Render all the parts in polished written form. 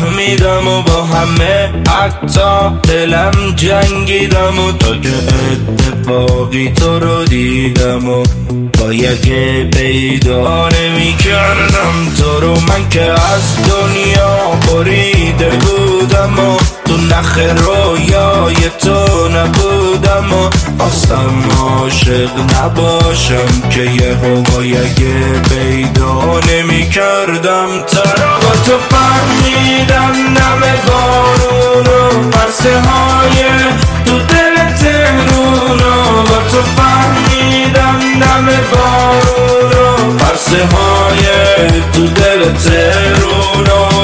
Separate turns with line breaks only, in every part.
فهمیدم و با همه حتی دلم جنگیدم و تا که اتفاقی تو رو دیدم و با یکی پیدا نمی کردم تو رو. من که از دنیا بریده بودم و تو نخ رویای تو نبودم و خواستم عاشق نباشم که یهو با یکی پیدا نمی کردم تو رو. با تو فهمیدم نم بارون و پرسه های تو دل تهرون و با تو فهمیدم نم بارون و پرسه های تو دل تهرون و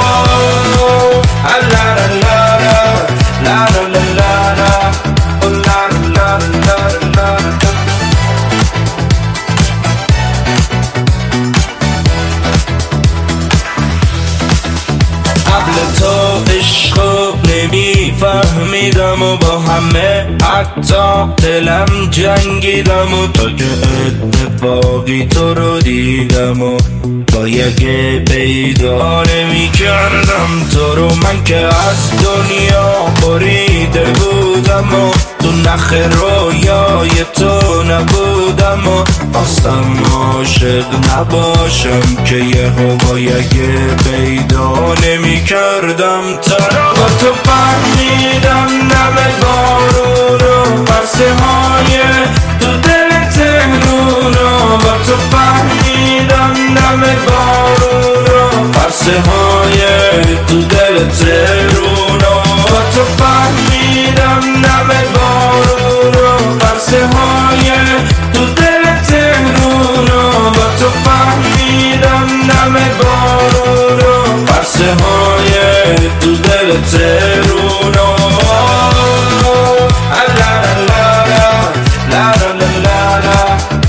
تو عشقو نمیفهمیدم و با همه حتی دلم جنگیدم و تا که اتفاقی تو رو دیدم و با یکی پیدا نمی کردم تو رو. من که از دنیا بریده بودم و تو نخ رویای تو نبودم و خواستم عاشق نباشم که یهو با یکی پیدا نمی کردم تو رو. با تو فهمیدم نم بارون و پرسه های تو دل تهرون و با تو فهمیدم نم بارون و پرسه های تو دل تهرون و با تو فهمیدم نم بارون و پرسه های تو دل تهرون و با تو فهمیدم نم بارون و پرسه های تو دل تهرون و لا لا لا لا لا لا لا لا